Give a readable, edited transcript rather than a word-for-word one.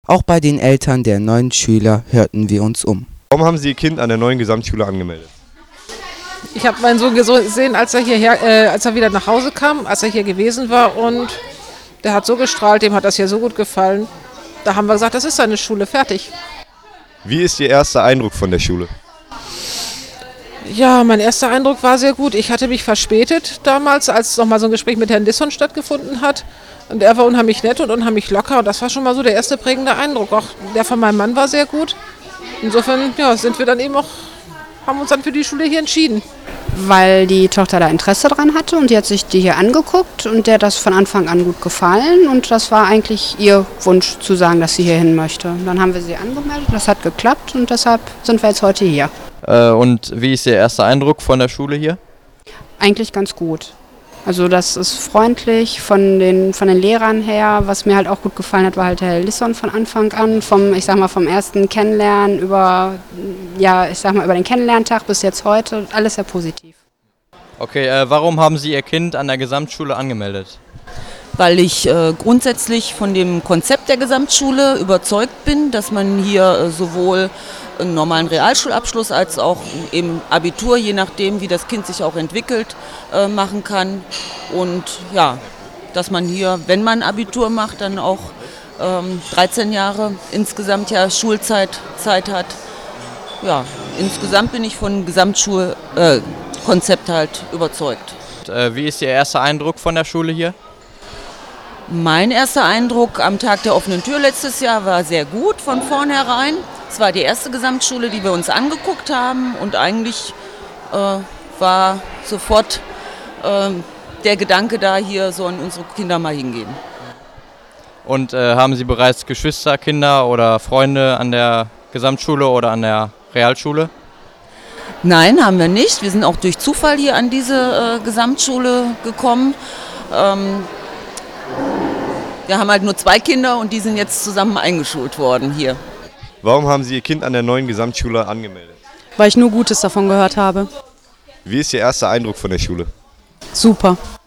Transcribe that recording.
Auch bei den Eltern der neuen Schüler hörten wir uns um. Warum haben Sie Ihr Kind an der neuen Gesamtschule angemeldet? Ich habe meinen Sohn gesehen, als er wieder nach Hause kam, als er hier gewesen war, und der hat so gestrahlt, dem hat das hier so gut gefallen. Da haben wir gesagt, das ist seine Schule, fertig. Wie ist Ihr erster Eindruck von der Schule? Ja, mein erster Eindruck war sehr gut. Ich hatte mich verspätet damals, als nochmal so ein Gespräch mit Herrn Lisson stattgefunden hat. Und er war unheimlich nett und unheimlich locker. Und das war schon mal so der erste prägende Eindruck. Auch der von meinem Mann war sehr gut. Insofern sind wir dann eben auch, haben uns dann für die Schule hier entschieden. Weil die Tochter da Interesse dran hatte und die hat sich die hier angeguckt und der hat das von Anfang an gut gefallen. Und das war eigentlich ihr Wunsch zu sagen, dass sie hier hin möchte. Dann haben wir sie angemeldet, das hat geklappt und deshalb sind wir jetzt heute hier. Und wie ist Ihr erster Eindruck von der Schule hier? Eigentlich ganz gut. Also das ist freundlich von den Lehrern her. Was mir halt auch gut gefallen hat, war halt Herr Lisson von Anfang an. Vom ersten Kennenlernen über den Kennenlerntag bis jetzt heute. Alles sehr positiv. Okay, warum haben Sie Ihr Kind an der Gesamtschule angemeldet? Weil ich grundsätzlich von dem Konzept der Gesamtschule überzeugt bin, dass man hier sowohl einen normalen Realschulabschluss als auch eben Abitur, je nachdem, wie das Kind sich auch entwickelt, machen kann. Und ja, dass man hier, wenn man Abitur macht, dann auch 13 Jahre insgesamt Schulzeit hat. Ja, insgesamt bin ich von Gesamtschulkonzept halt überzeugt. Und, wie ist Ihr erster Eindruck von der Schule hier? Mein erster Eindruck am Tag der offenen Tür letztes Jahr war sehr gut von vornherein. Es war die erste Gesamtschule, die wir uns angeguckt haben, und eigentlich war sofort der Gedanke da, hier sollen unsere Kinder mal hingehen. Und haben Sie bereits Geschwister, Kinder oder Freunde an der Gesamtschule oder an der Realschule? Nein, haben wir nicht. Wir sind auch durch Zufall hier an diese Gesamtschule gekommen. Wir haben halt nur 2 Kinder und die sind jetzt zusammen eingeschult worden hier. Warum haben Sie Ihr Kind an der neuen Gesamtschule angemeldet? Weil ich nur Gutes davon gehört habe. Wie ist Ihr erster Eindruck von der Schule? Super.